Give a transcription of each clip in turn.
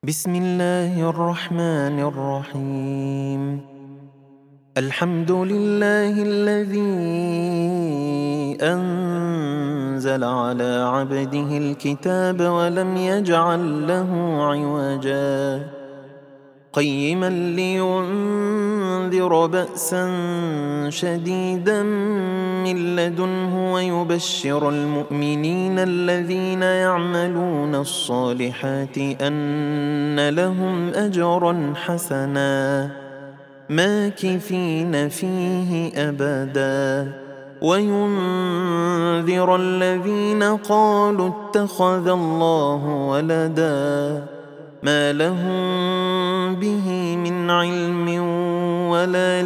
بسم الله الرحمن الرحيم. الحمد لله الذي أنزل على عبده الكتاب ولم يجعل له عوجا قيما لينذر بأسا شديدا من لدنه ويبشر المؤمنين الذين يعملون الصالحات أن لهم أجرا حسنا ماكثين فيه أبدا وينذر الذين قالوا اتخذ الله ولدا ما لهم به من علم ولا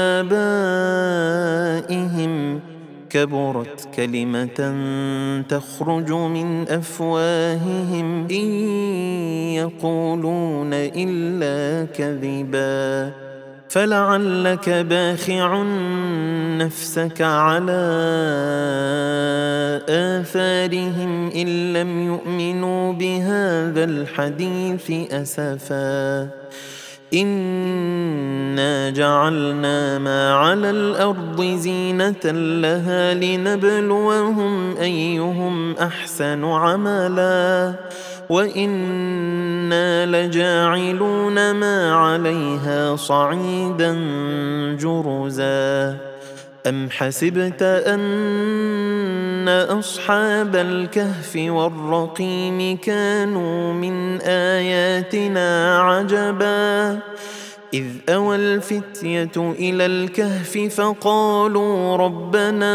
لآبائهم كبرت كلمة تخرج من أفواههم إن يقولون إلا كذبا فلعلك باخع نفسك على آثارهم إن لم يؤمنوا بهذا الحديث أسفا إنا جعلنا ما على الأرض زينة لها لنبلوهم أيهم أحسن عملا وإنا لجاعلون ما عليها صعيدا جرزا أم حسبت أن أصحاب الكهف والرقيم كانوا من آياتنا عجبا إذ أوى الفتية إلى الكهف فقالوا ربنا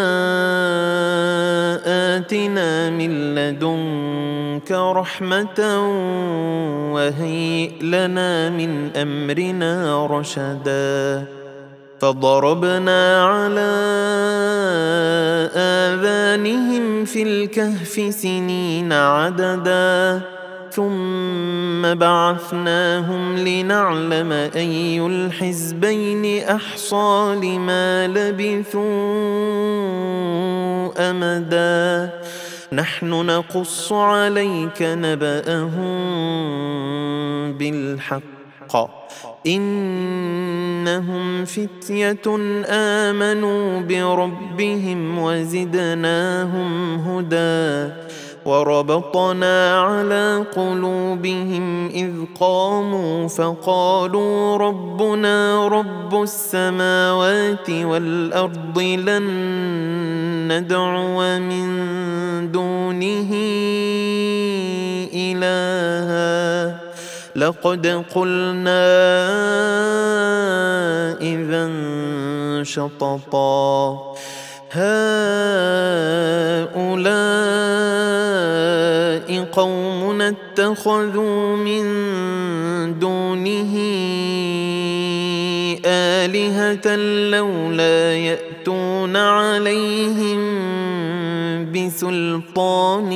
آتنا من لدنك رحمة وهيئ لنا من أمرنا رشدا فضربنا على آذانهم في الكهف سنين عددا ثم بعثناهم لنعلم أي الحزبين أحصى لما لبثوا أمدا نحن نقص عليك نبأهم بالحق إنهم فتية آمنوا بربهم وزدناهم هدى وربطنا على قلوبهم إذ قاموا فقالوا ربنا رب السماوات والأرض لن ندعو من دونه إلها لقد قلنا إذا شططا هؤلاء قومنا اتخذوا من دونه آلهة لولا يأتون عليهم بسلطان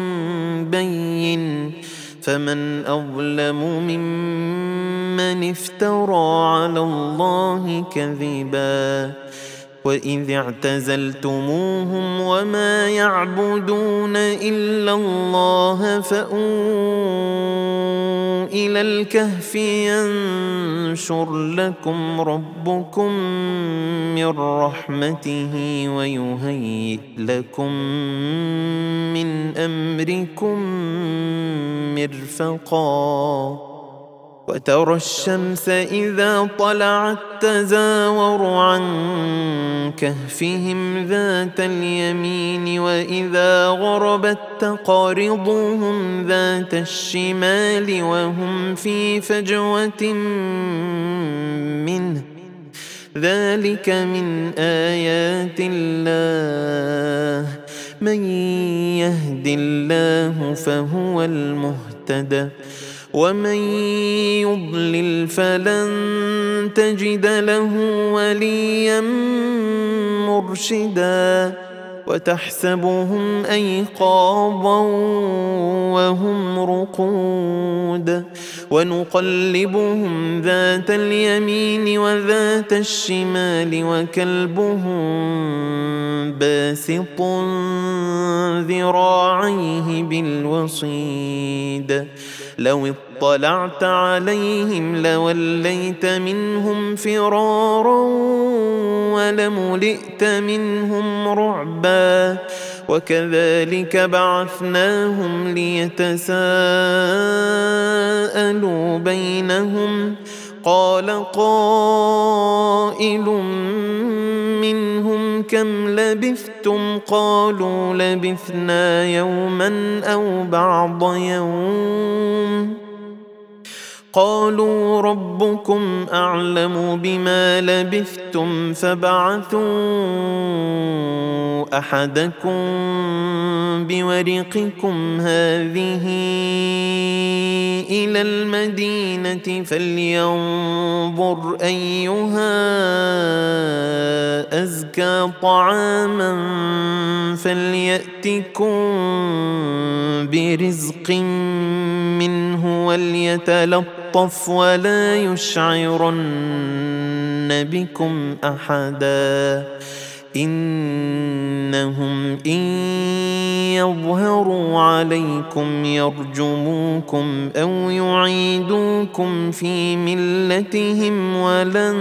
بين فمن أظلم ممن افترى على الله كذبا وإذ اعتزلتموهم وما يعبدون إلا الله فأووا إلى الكهف ينشر لكم ربكم من رحمته ويهيئ لكم من أمركم مرفقا وترى الشمس إذا طلعت تزاور عن كهفهم ذات اليمين وإذا غربت تقرضهم ذات الشمال وهم في فجوة منه ذلك من آيات الله من يهد الله فهو المهتدي ومن يضلل فلن تجد له وليا مرشدا وتحسبهم أيقاظا وهم رقود ونقلبهم ذات اليمين وذات الشمال وكلبهم باسط ذراعيه بالوصيد لو اطلعت عليهم لوليت منهم فرارا ولملئت منهم رعبا وكذلك بعثناهم ليتساءلوا بينهم قال قائل منهم كم لبثتم قالوا لبثنا يوما أو بعض يوم قالوا ربكم أعلم بما لبثتم فابعثوا أحدكم بورقكم هذه إلى المدينة فلينظر أيها أزكى طعاما فليأتكم برزق منه وليتلطف ولا يشعرن بكم أحدا إنهم إن يظهروا عليكم يرجموكم أو يعيدوكم في ملتهم ولن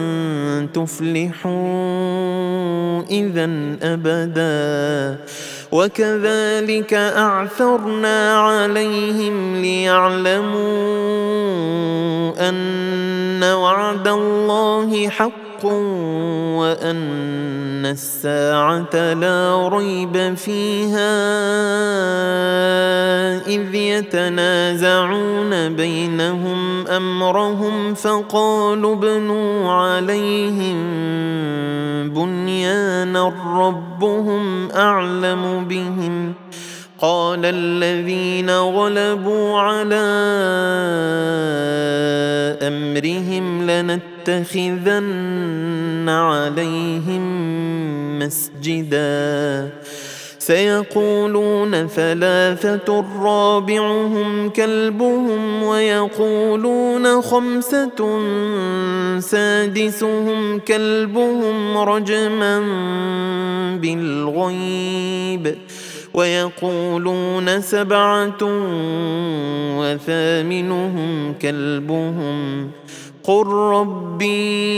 تفلحوا إذا أبدا وكذلك أعثرنا عليهم ليعلموا أن وعد الله حق وأن الساعة لا ريب فيها إذ يتنازعون بينهم أمرهم فقالوا ابنوا عليهم بنيانا ربهم أعلم بهم قال الذين غلبوا على أمرهم لنتخذن عليهم مسجدا سيقولون ثلاثة رابعهم كلبهم ويقولون خمسة سادسهم كلبهم رجما بالغيب ويقولون سبعة وثامنهم كلبهم قل ربي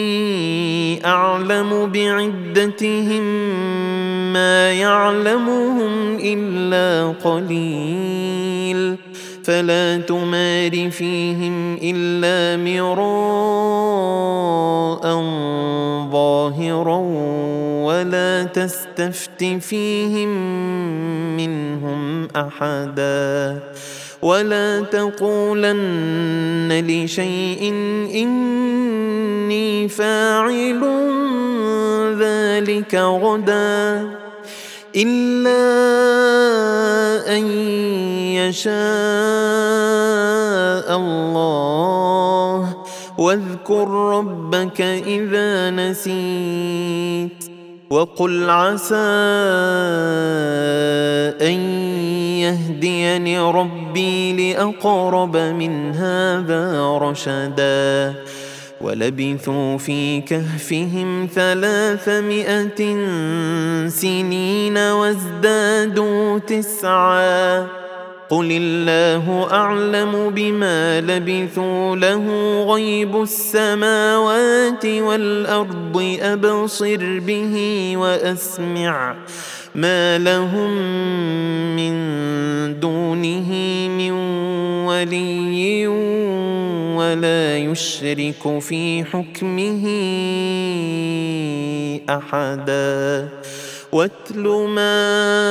أعلم بعدتهم ما يعلمهم إلا قليل فلا تمار فيهم إلا مراء ظاهرا ولا تستفت فيهم منهم أحدا ولا تقولن لشيء إني فاعل ذلك غدا إلا أن يشاء الله واذكر ربك إذا نسيت وقل عسى أن يهديني ربي لأقرب من هذا رشدا ولبثوا في كهفهم 300 سنين وازدادوا 9 قل الله أعلم بما لبثوا له غيب السماوات والأرض أبصر به وأسمع ما لهم من دونه من ولي ولا يشرك في حكمه أحدا واتل ما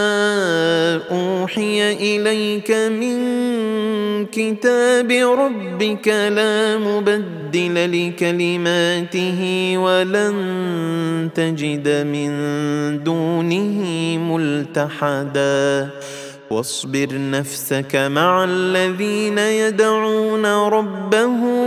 أوحي إليك من كتاب ربك لا مبدل لكلماته ولن تجد من دونه ملتحدا واصبر نفسك مع الذين يدعون ربهم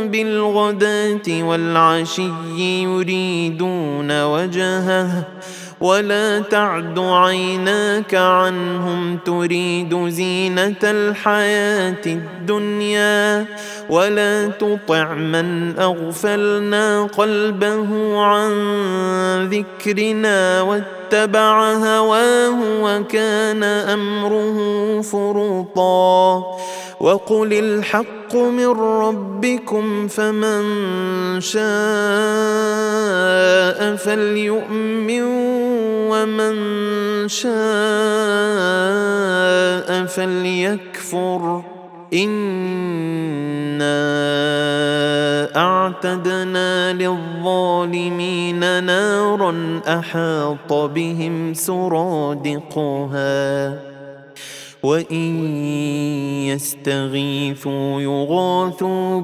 بالغداة والعشي يريدون وجهه ولا تعد عيناك عنهم تريد زينة الحياة الدنيا ولا تطع من أغفلنا قلبه عن ذكرنا واتبع هواه وكان أمره فرطا وقل الحق من ربكم فمن شاء فليؤمن ومن شاء فليكفر إنا أعتدنا للظالمين نارا أحاط بهم سرادقها وإن يستغيثوا يغاثوا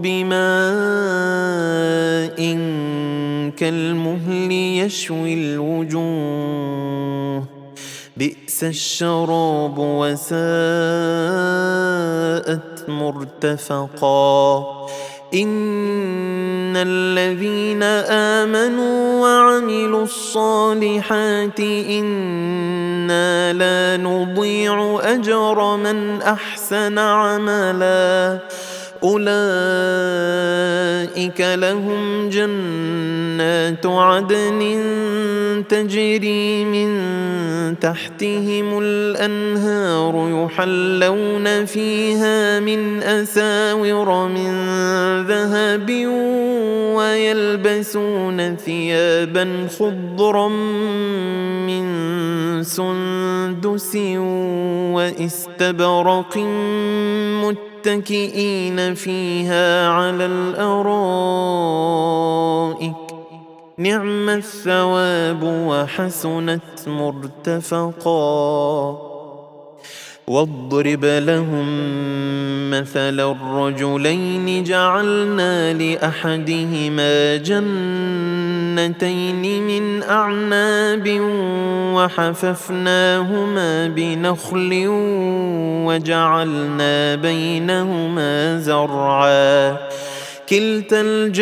بماء كالمهل يشوي الوجوه بئس الشراب وساءت مرتفقا إن الذين آمنوا وعملوا الصالحات إنا لا نضيع أجر من أحسن عملا أولئك لهم جنات عدن تجري من تحتهم الأنهار يحلون فيها من أساور من ذهب ويلبسون ثيابا خضرا من سندس واستبرق متكئين فيها على الأرائك نعم الثواب وحسنت مرتفقا واضرب لهم مثل الرجلين جعلنا لأحدهما جنتين من أعناب وحففناهما بنخل وجعلنا بينهما زرعا كلتا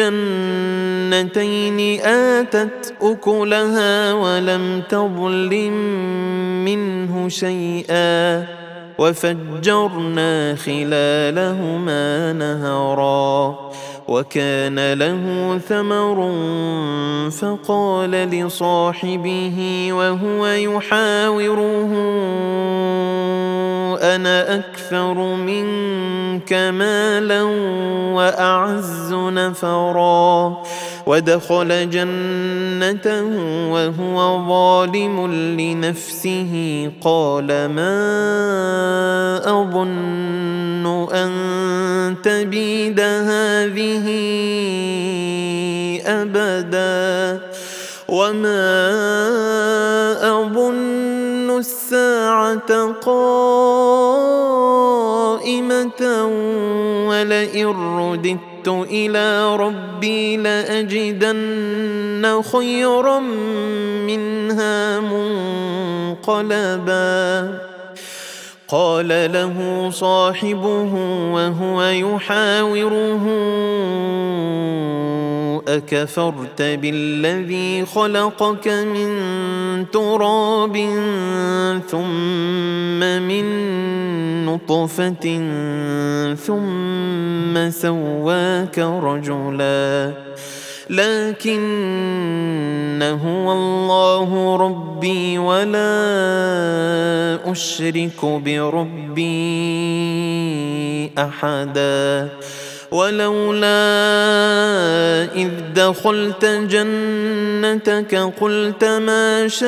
الجنتين آتت أكلها ولم تظلم منه شيئا وفجرنا خلالهما نهرا وكان له ثمر فقال لصاحبه وهو يحاوره أنا أكثر منك مالا وأعز نفرا ودخل جنته وهو ظالم لنفسه قال ما أظن أن تبيد هذه أبدا وما أظن الساعة قائمة ولئن رددت إلى ربي لأجدن خيرا منها منقلبا قال له صاحبه وهو يحاوره أكفرت بالذي خلقك من تراب ثم من نطفة ثم سواك رجلا لكن هو الله ربي ولا أشرك بربي أحدا ولولا إذ دخلت جنتك قلت ما شاء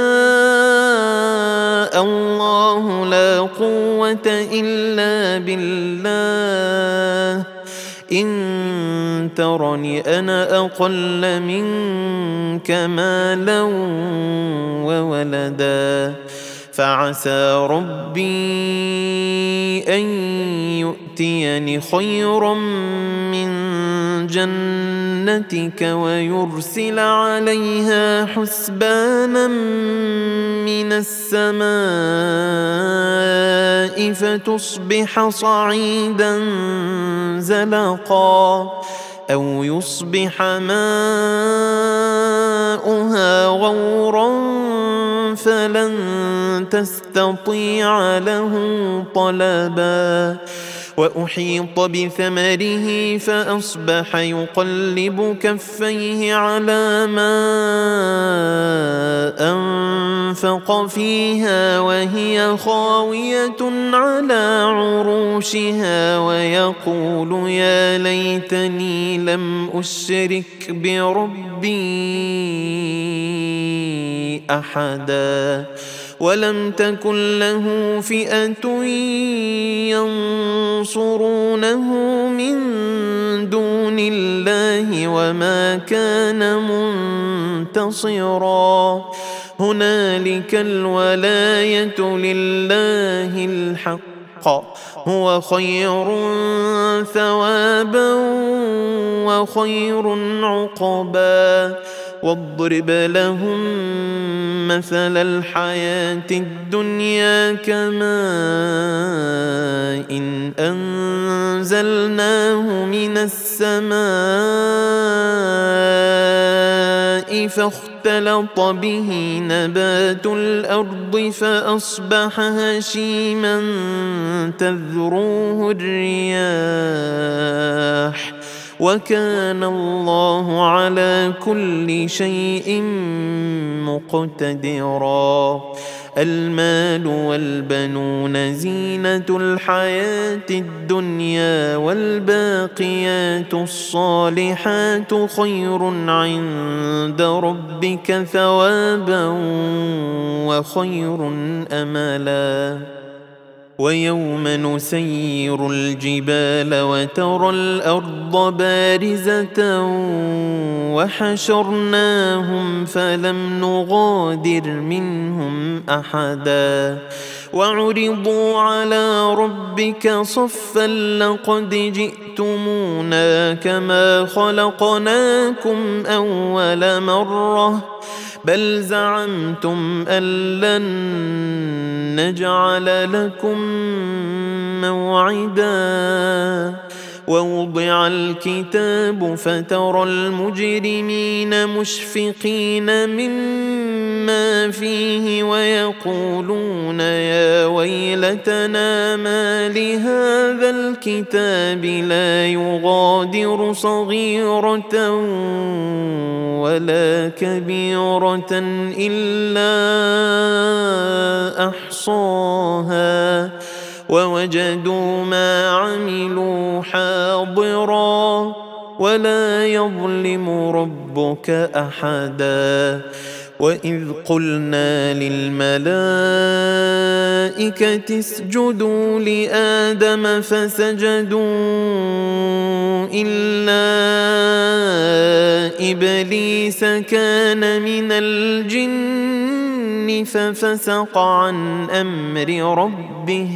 الله لا قوة إلا بالله إن ترني أنا أقل منك مالا وولدا فعسى ربي أن يؤتيني خيرا من جنتك ويرسل عليها حسبانا من السماء فتصبح صعيدا زلقا أو يصبح ماؤها غورا فلن تستطيع له طلبا وأحيط بثمره فأصبح يقلب كفيه على ما أنفق فيها وهي خاوية على عروشها ويقول يا ليتني لم أشرك بربي أحدا ولم تكن له فئة ينصرونه من دون الله وما كان منتصرا هنالك الولاية لله الحق هو خير ثوابا وخير عقبا واضرب لهم مثل الحياة الدنيا كماء إن أنزلناه من السماء فاختلط به نبات الأرض فأصبح هشيما تذروه الرياح وكان الله على كل شيء مقتدرا المال والبنون زينة الحياة الدنيا والباقيات الصالحات خير عند ربك ثوابا وخير أملا ويوم نسير الجبال وترى الأرض بارزة وحشرناهم فلم نغادر منهم أحدا وعرضوا على ربك صفا لقد جئتمونا كما خلقناكم أول مرة بل زعمتم أن لن نجعل لكم موعدا ووضع الكتاب فترى المجرمين مشفقين مما فيه ويقولون يا ويلتنا ما لهذا الكتاب لا يغادر صغيرة ولا كبيرة إلا أحصاها ووجدوا ما عملوا حاضرا ولا يظلم ربك أحدا وإذ قلنا للملائكة اسجدوا لآدم فسجدوا إلا إبليس كان من الجن ففسق عن أمر ربه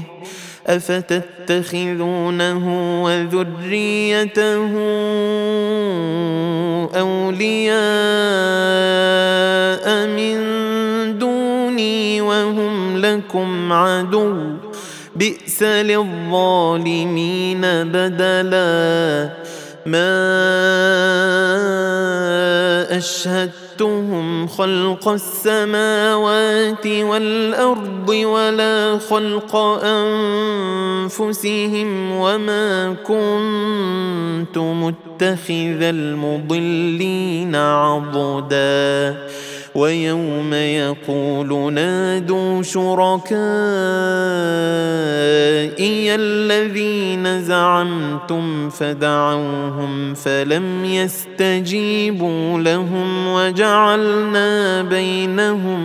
أفتتخذونه وذريته أولياء من دوني وهم لكم عدو بئس للظالمين بدلا ما أشهدتهم خلق السماوات والأرض ولا خلق أنفسهم وما كنت متخذ المضلين عضدا ويوم يقول نادوا شركائي الذين زعمتم فدعوهم فلم يستجيبوا لهم وجعلنا بينهم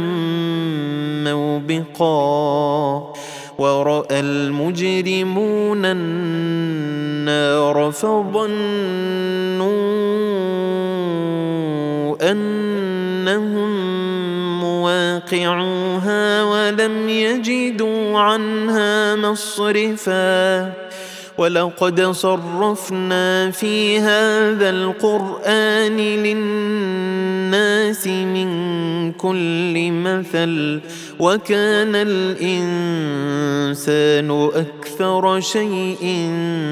موبقا ورأى المجرمون النار فظنوا أنهم مواقعوها ولم يجدوا عنها مصرفا ولقد صرفنا في هذا القرآن للناس من كل مثل وكان الإنسان أكثر شيء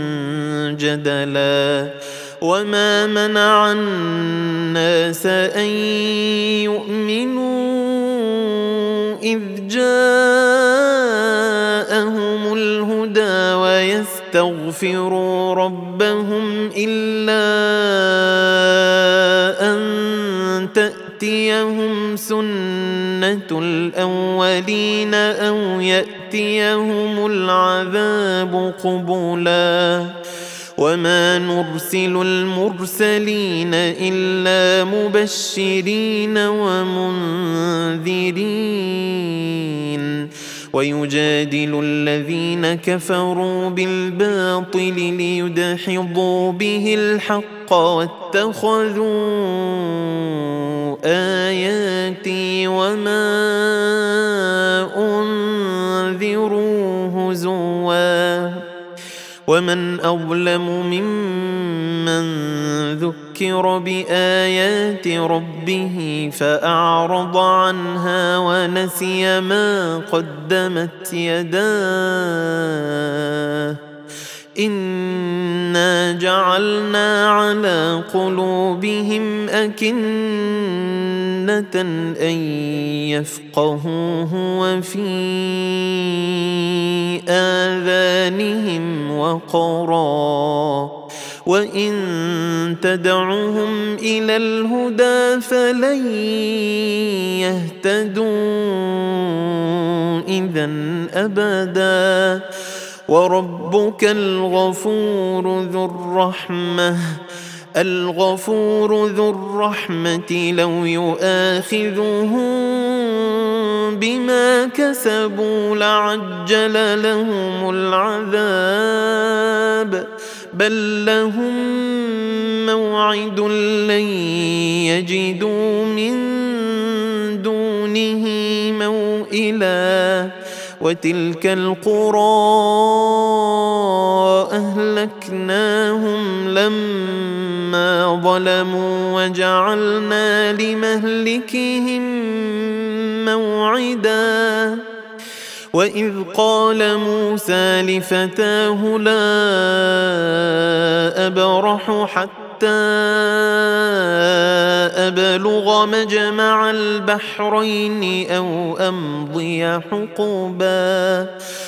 جدلا وما منع الناس أن يؤمنوا إذ جاءهم الهدى ويستغفروا ربهم إلا أن تأتيهم سنة الأولين أو يأتيهم العذاب قبلا وما نرسل المرسلين إلا مبشرين ومنذرين ويجادل الذين كفروا بالباطل ليدحضوا به الحق واتخذوا آياتي وما أنذروا هزوا ومن أظلم ممن ذكر بآيات ربه فأعرض عنها ونسي ما قدمت يداه إنا جعلنا على قلوبهم أكنة أن يفقهوه وفي آذانهم وقرا وإن تدعهم إلى الهدى فلن يهتدوا إذن أبدا وربك الغفور ذو الرحمة لو يؤاخذهم بما كسبوا لعجل لهم العذاب بل لهم موعد لن يجدوا من دونه موئلا وتلك القرى أهلكناهم لما ظلموا وجعلنا لمهلكهم موعدا وإذ قال موسى لفتاه لا أبرح حتى أبلغ مجمع البحرين أو أمضي حقبا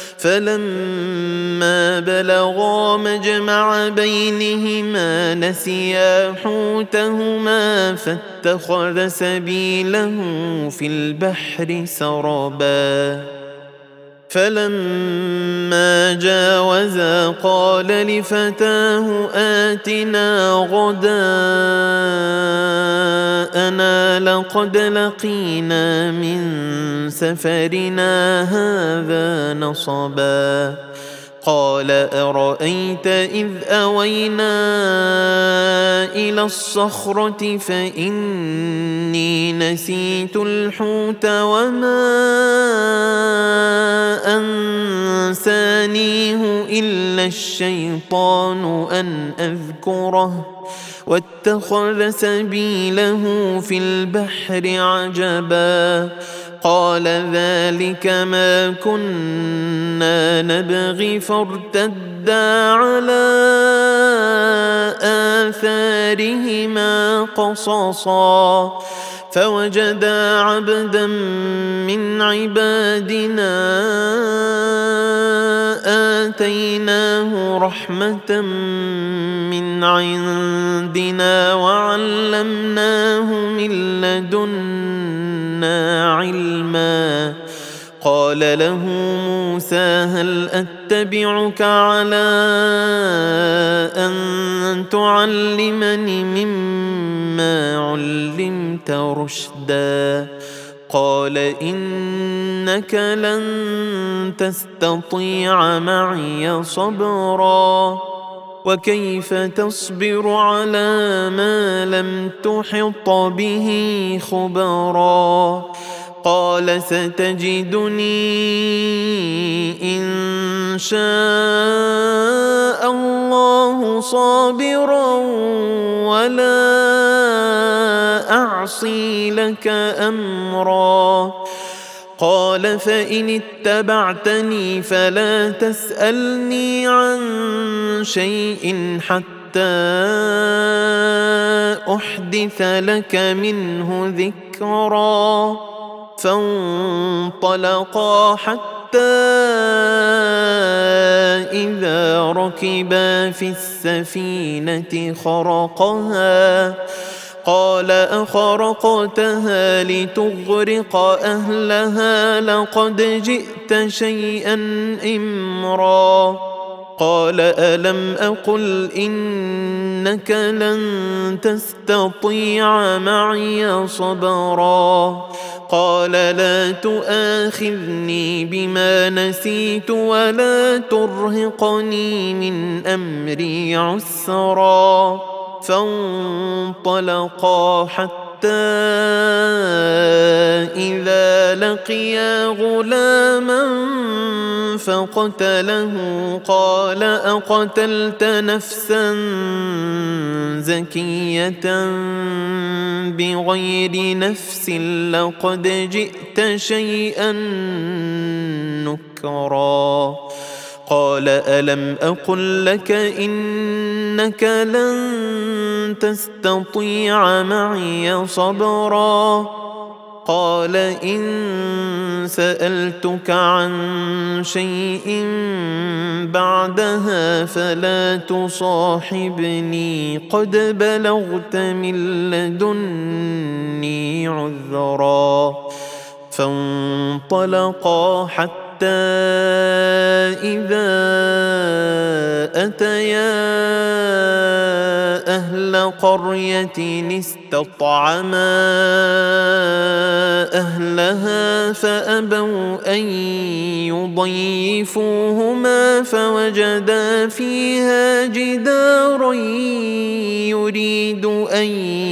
فلما بلغا مجمع بينهما نسيا حوتهما فاتخذ سبيله في البحر سربا فلما جاوزا قال لفتاه آتنا غداءنا لقد لقينا من سفرنا هذا نصبا قال أرأيت إذ أوينا إلى الصخرة فإني نسيت الحوت وما أنسانيه إلا الشيطان أن أذكره واتخذ سبيله في البحر عجبا قال ذلك ما كنا نبغي فارتدا على آثارهما قصصا فوجدا عبدا من عبادنا آتيناه رحمة من عندنا وعلمناه من لدنا علما قال له موسى هل أتبعك على أن تعلمني مما علمت رشدا قال إنك لن تستطيع معي صبرا وكيف تصبر على ما لم تحط به خبرا قال ستجدني إن شاء الله صابرا ولا أعصي لك أمرا قال فإن اتبعتني فلا تسألني عن شيء حتى أحدث لك منه ذكرا فانطلقا حتى إذا ركبا في السفينة خرقها قال أخرقتها لتغرق أهلها لقد جئت شيئا إمرا قال ألم أقل إنك لن تستطيع معي صبرا قال لا تؤاخذني بما نسيت ولا ترهقني من أمري عسرا فانطلقا حتى إذا لقيا غلاما فقتله قال أقتلت نفسا زكية بغير نفس لقد جئت شيئا نكرا قال ألم أقل لك إنك لن تستطيع معي صبرا قال إن سألتك عن شيء بعدها فلا تصاحبني قد بلغت من لدني عذرا فانطلقا حتى إذا أتيا أهل قرية استطعما أهلها فأبوا أن يضيفوهما فوجدا فيها جدارا يريد أن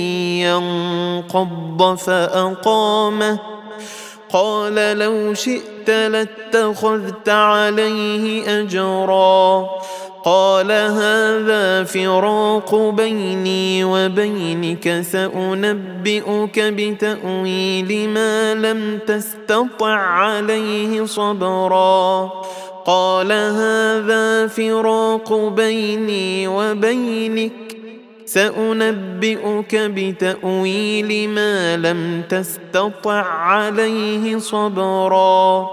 ينقض فأقامه قال لو شئت لاتخذت عليه أجرا قال هذا فراق بيني وبينك سأنبئك بتأويل ما لم تستطع عليه صبرا قال هذا فراق بيني وبينك سأنبئك بتأويل ما لم تستطع عليه صبرا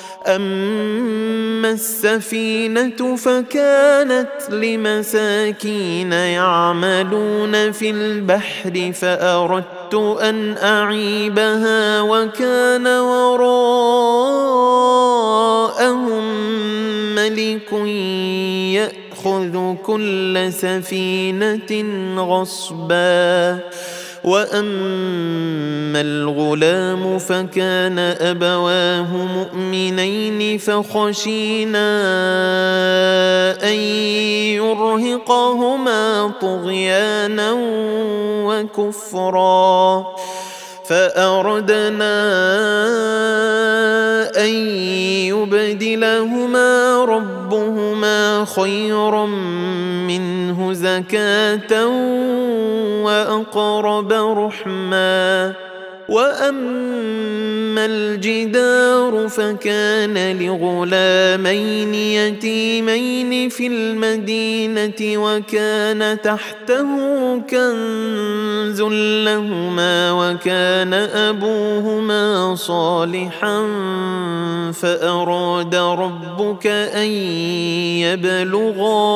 أما السفينة فكانت لمساكين يعملون في البحر فأردت أن أعيبها وكان وراءهم ملك يأخذ كل سفينة غصبا وأما الغلام فكان أبواه مؤمنين فخشينا أن يرهقهما طغيانا وكفرا فأردنا أن يبدلهما ربهما خيرا منه زكاة وأقرب رحما وأما الجدار فكان لغلامين يتيمين في المدينة وكان تحته كنز لهما وكان أبوهما صالحا فأراد ربك أن يبلغا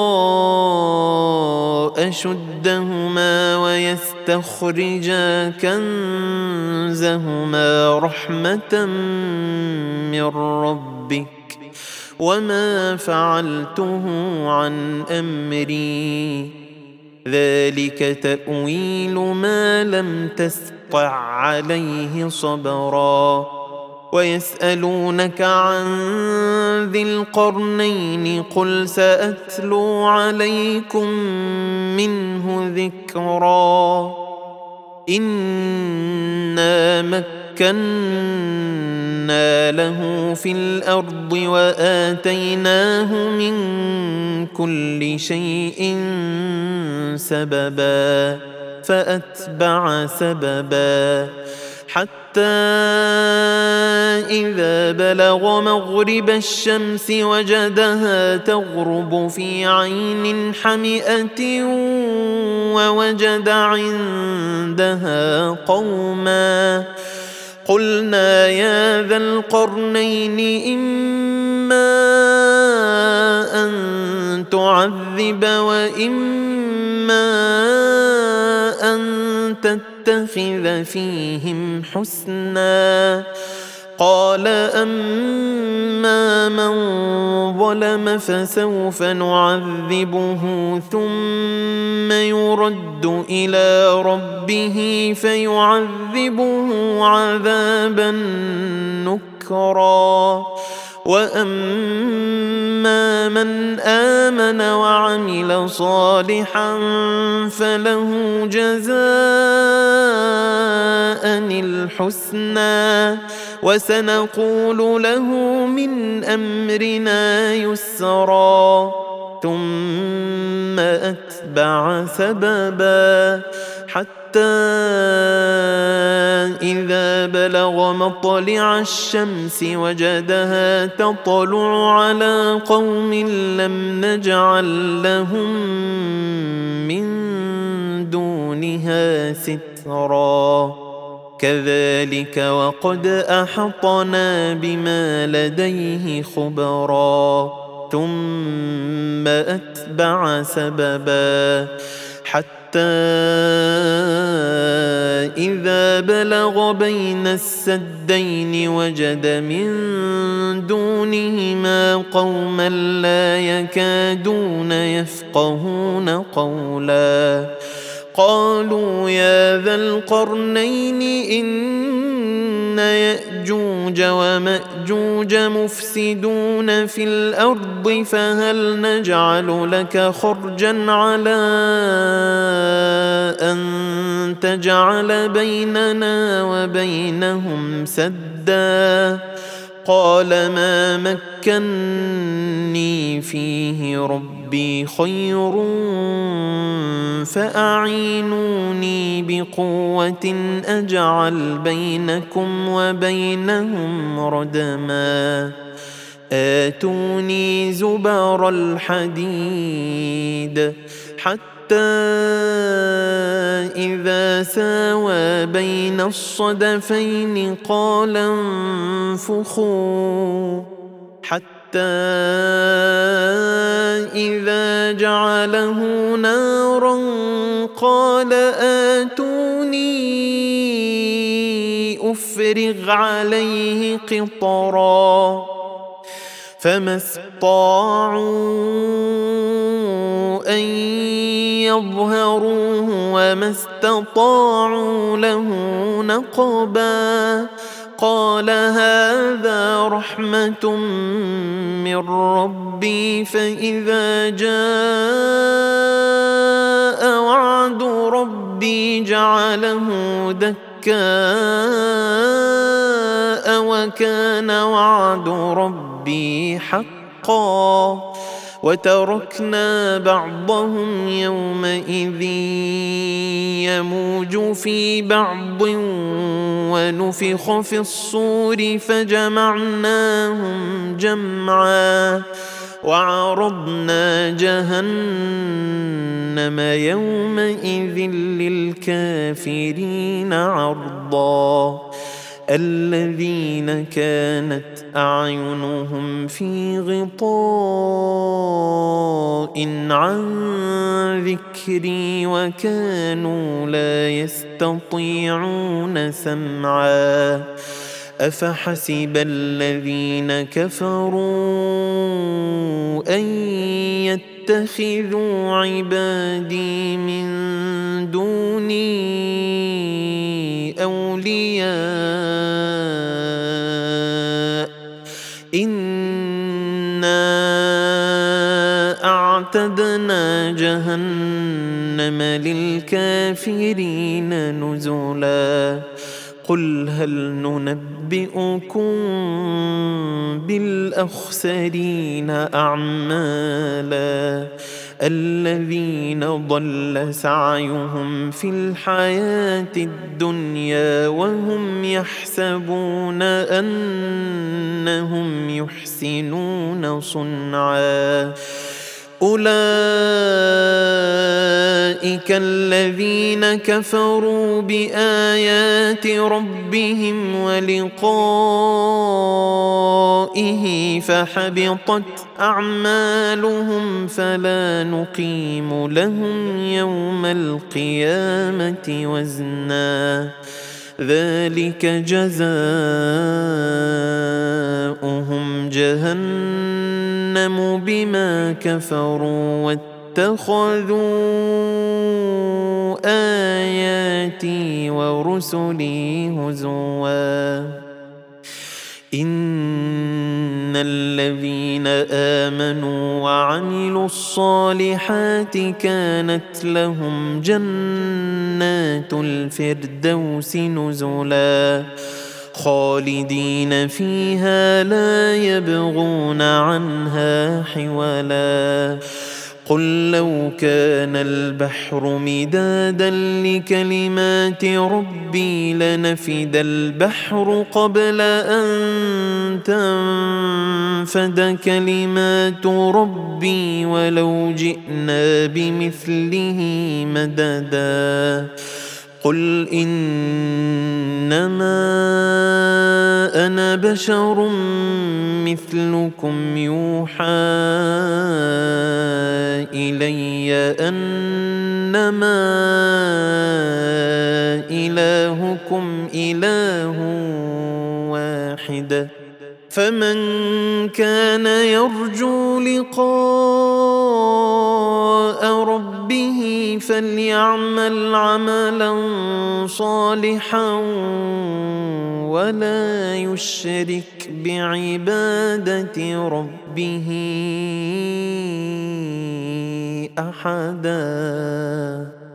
أشدهما ويستخرجا كنزهما رحمة من ربك وما فعلته عن أمري ذلك تأويل ما لم تستطع عليه صبرا ويسألونك عن ذي القرنين قل سأتلو عليكم منه ذكرا إنا مكنا له في الأرض وآتيناه من كل شيء سببا فأتبع سببا حتى إذا بلغ مغرب الشمس وجدها تغرب في عين حمئة ووجد عندها قوما قلنا يا ذا القرنين إما أن تعذب وإما أن تتخذ فيهم حسنا قال أما من ظلم فسوف نعذبه ثم يرد إلى ربه فيعذبه عذابا نكرا وأما من آمن وعمل صالحا فله جزاء الحسنى وسنقول له من أمرنا يسرا ثم أتبع سببا حتى إذا بلغ مطلع الشمس وجدها تطلع على قوم لم نجعل لهم من دونها سترا كذلك وقد أحطنا بما لديه خبرا ثم أتبع سببا حتى إذا بلغ بين السدين وجد من دونهما قوما لا يكادون يفقهون قولا قالوا يا ذا القرنين إن يأجوج ومأجوج مفسدون في الأرض فهل نجعل لك خرجا على أن تجعل بيننا وبينهم سدا قال ما مكني فيه ربي خير فأعينوني بقوة أجعل بينكم وبينهم ردما آتوني زبر الحديد حتى إذا ساوى بين الصدفين قال انفخوا حتى إذا جعله نارا قال آتوني أفرغ عليه قطرا فما استطاعوا أن يظهروه وما استطاعوا له نقبا قال هذا رحمة من ربي فإذا جاء وعد ربي جعله دكاء وكان وعد ربي حقا وتركنا بعضهم يومئذ يموج في بعض ونفخ في الصور فجمعناهم جمعا وعرضنا جهنم يومئذ للكافرين عرضا الذين كانت أعينهم في غطاء عن ذكري وكانوا لا يستطيعون سمعا أفحسب الذين كفروا أن يتخذوا عبادي من دوني أولياء إنا أعتدنا جهنم للكافرين نزلا قل هل ننبئكم بالأخسرين أعمالا الذين ضل سعيهم في الحياة الدنيا وهم يحسبون أنهم يحسنون صنعا أولئك الذين كفروا بآيات ربهم ولقائه فحبطت أعمالهم فلا نقيم لهم يوم القيامة وزنا ذلك جزاؤهم جهنم بما كفروا واتخذوا آياتي ورسلي هزوا إن الذين آمنوا وعملوا الصالحات كانت لهم جنات الفردوس نزلا خالدين فيها لا يبغون عنها حولا قل لو كان البحر مدادا لكلمات ربي لنفد البحر قبل أن تنفد كلمات ربي ولو جئنا بمثله مددا قل إنما أنا بشر مثلكم يوحى إلي أنما إلهكم إله واحد فمن كان يرجو لقاء ربه فليعمل عملا صالحا ولا يشرك بعبادة ربه أحدا.